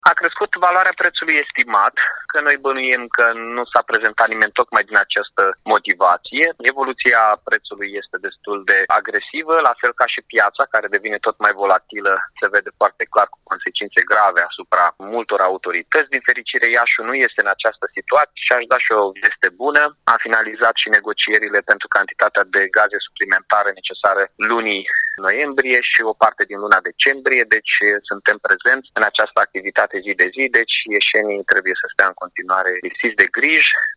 A crescut valoarea prețului estimat, că noi bănuim că nu s-a prezentat nimeni tocmai din această motivație. Evoluția prețului este destul de agresivă, la fel ca și piața, care devine tot mai volatilă, se vede foarte clar cu consecințe grave asupra multor autorități. Din fericire, Iașu nu este în această situație și aș da și o veste bună. Am finalizat și negocierile pentru cantitatea de gaze suplimentare necesare lunii noiembrie și o parte din luna decembrie, deci suntem prezenți în această activitate zi de zi, deci ieșenii trebuie să stea în continuare lipsiți de griji,